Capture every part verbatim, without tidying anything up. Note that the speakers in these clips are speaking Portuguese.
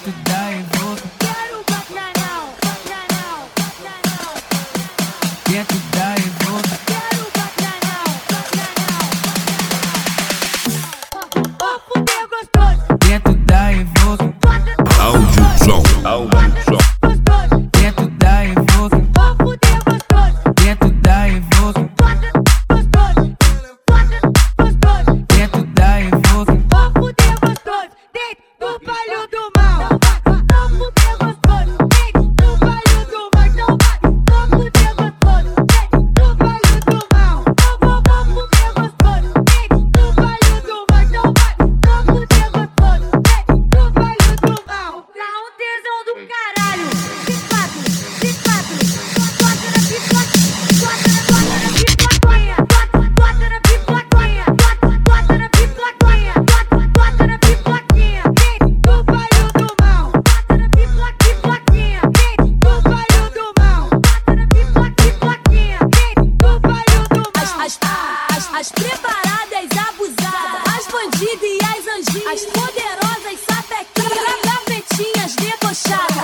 dentro da Evoque. Quero bacanal, bacanal, bacanal. Dentro da Evoque. Quero bacanal, bacanal, bacanal. Vou fuder gostoso. Dentro da Evoque. Áudio som, áudio som. Gostoso. Dentro da Evoque. Vou fuder gostoso. Dentro da Evoque. Gostoso. Gostoso. Dentro da Evoque. Vou fuder gostoso. Dentro do palho do mal. Vou fuder gostoso. Dentro do palho do mal. Então vai. Vou fuder gostoso. Dentro do palho do mal. Vou, vou, vou fuder gostoso. Dentro do palho do mal. Então vai. Vou fuder gostoso. Dentro do palho do mal. Dá um tesão do caralho. De quatro, de quatro. Bota na pipoca. Bota na, bota na pipoquinha. Bota, bota na pipoquinha. Bota, bota na pipoquinha. Bota, bota na pipoquinha. Dentro do palho do mal. Bota na pipoca, pipoquinha. Dentro do palho do mal. Bota na pipoca, pipoquinha. Dentro do palho do mal. As, as, as, as preparadas abusadas, as bandidas e as anjinhas, as poderosas sapequinhas, gavetinhas debochadas.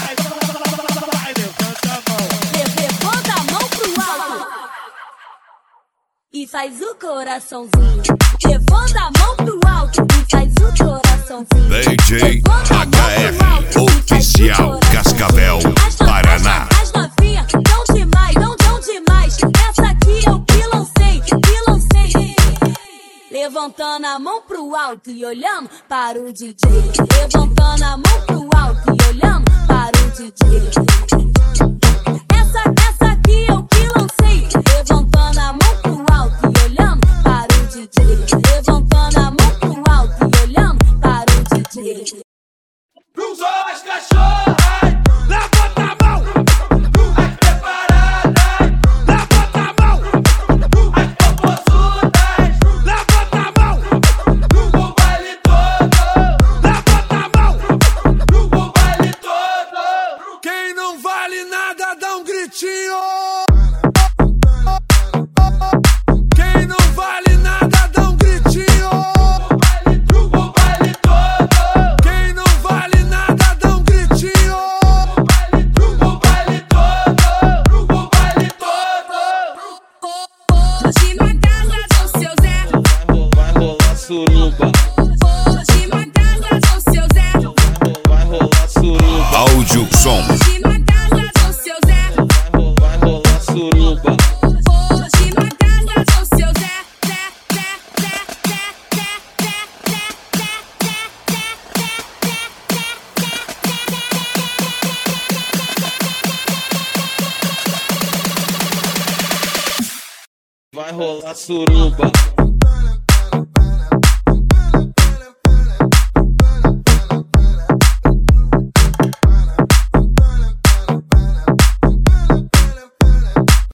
Levanta a mão pro alto e faz o coraçãozinho. Levanta a mão pro alto e faz o coraçãozinho. D J Levanta a mão pro H F, alto e faz o oficial coraçãozinho. Cascavel, As no- Paraná. As novinhas dão demais, dão, dão demais. Essa aqui eu que lancei, que lancei. Levantando a mão pro alto e olhando para o D J. Levantando a mão pro alto e olhando para o D J. Essa, essa aqui eu que lancei. Levantando a mão pro alto e olhando para o D J. Levantando a mão pro alto e olhando para o D J. Cruzou as cachorras, levanta a mão. As preparadas, levanta a mão. As popozudas, levanta a mão. No baile todo, levanta a mão. No baile todo. Quem não vale nada dá um gritinho. Quem não vale nada dá um gritinho. No baile todo. Quem não vale nada dá um gritinho. No baile todo. No baile todo. De matada sou seu Zé. Vai rolar suruba, De matada sou seu Zé. vai rolar suruba, Áudio som, De matada sou seu Zé. vai rolar suruba, De matada sou seu Zé. Zé, Zé, Zé, Zé, Zé, Zé, Zé, Zé, Zé, Zé, vai rolar suruba.